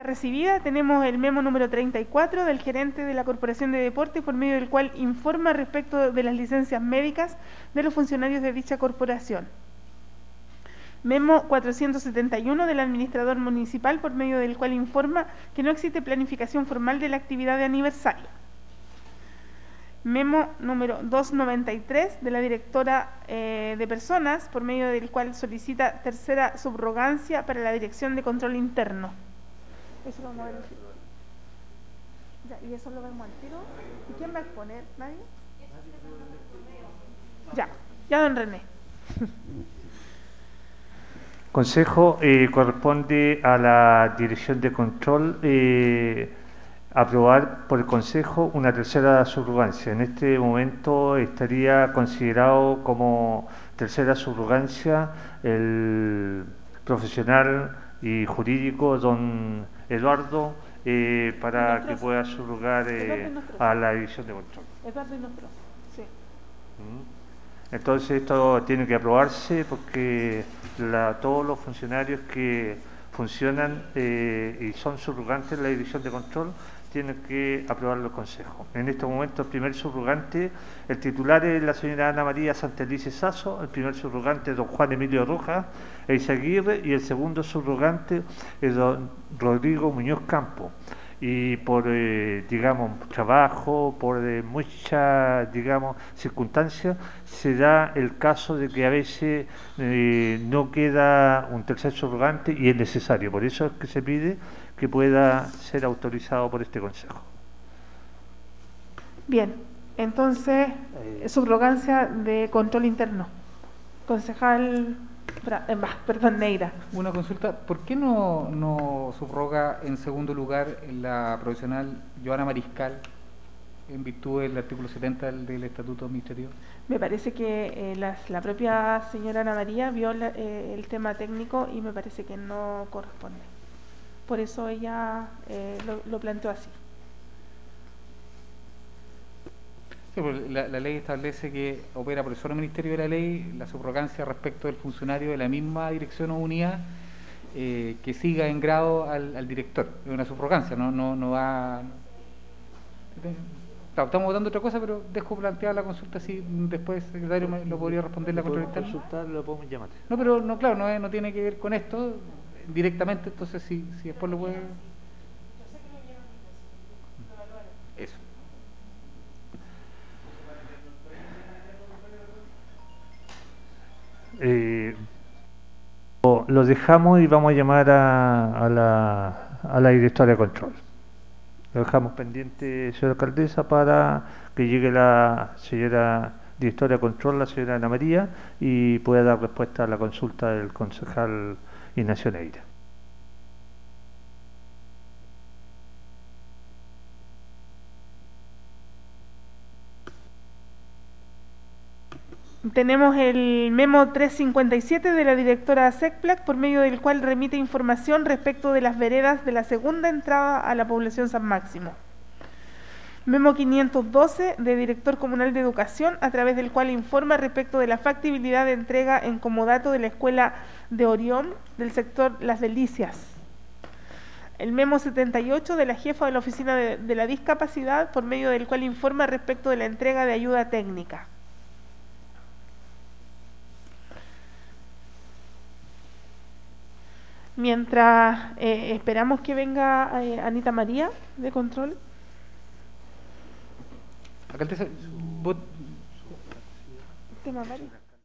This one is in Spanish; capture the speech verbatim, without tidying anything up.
Recibida tenemos el memo número treinta y cuatro del gerente de la Corporación de Deportes, por medio del cual informa respecto de las licencias médicas de los funcionarios de dicha corporación. Memo cuatrocientos setenta y uno del administrador municipal, por medio del cual informa que no existe planificación formal de la actividad de aniversario. Memo número doscientos noventa y tres de la directora eh, de personas, por medio del cual solicita tercera subrogancia para la Dirección de Control Interno. Eso lo vamos a ver. Ya, y eso lo vemos al tiro. ¿Y quién va a exponer? ¿Nadie? Ya, ya don René. Consejo, eh, corresponde a la Dirección de Control eh, aprobar por el Consejo una tercera subrogancia. En este momento estaría considerado como tercera subrogancia el profesional y jurídico don Eduardo eh, para que pueda subrogar eh, a la Dirección de Control. Eduardo y nosotros, sí. Entonces esto tiene que aprobarse porque la, todos los funcionarios que funcionan eh, y son subrogantes de la Dirección de Control tienen que aprobarlo el Consejo. En este momento el primer subrogante, el titular es la señora Ana María Santelice Sasso, el primer subrogante es don Juan Emilio Rojas Eizaguirre y el segundo subrogante es don Rodrigo Muñoz Campo. Y por, eh, digamos, trabajo, por eh, muchas, digamos, circunstancias, se da el caso de que a veces eh, no queda un tercer subrogante y es necesario. Por eso es que se pide que pueda ser autorizado por este Consejo. Bien, entonces, eh, subrogancia de control interno. Concejal... Perdón, Neira. Una consulta, ¿por qué no, no subroga en segundo lugar la profesional Joana Mariscal en virtud del artículo setenta del, del Estatuto Administrativo? Me parece que eh, la, la propia señora Ana María vio la, eh, el tema técnico y me parece que no corresponde. Por eso ella eh, lo, lo planteó así. Sí, pues la, la ley establece que opera por el solo Ministerio de la Ley la subrogancia respecto del funcionario de la misma dirección o unidad eh, que siga en grado al, al director. Es una subrogancia, no, no, no va... Claro, estamos votando otra cosa, pero dejo plantear la consulta si después el secretario me lo podría responder la control interna. Consultar, lo podemos llamar. No, pero no, claro, no, es, no tiene que ver con esto directamente, entonces si, si después lo puede... Eso. Eh, lo dejamos y vamos a llamar a, a, la, a la directora de control. Lo dejamos pendiente, señora alcaldesa, para que llegue la señora directora de control, la señora Ana María, y pueda dar respuesta a la consulta del concejal Ignacio Neira. Tenemos el memo trescientos cincuenta y siete de la directora SECPLAC, por medio del cual remite información respecto de las veredas de la segunda entrada a la población San Máximo. Memo quinientos doce de director comunal de educación, a través del cual informa respecto de la factibilidad de entrega en comodato de la escuela de Orión del sector Las Delicias. El memo setenta y ocho de la jefa de la oficina de, de la discapacidad, por medio del cual informa respecto de la entrega de ayuda técnica. Mientras eh, esperamos que venga eh, Anita María de control. Alcaldesa, vos... Tema varios.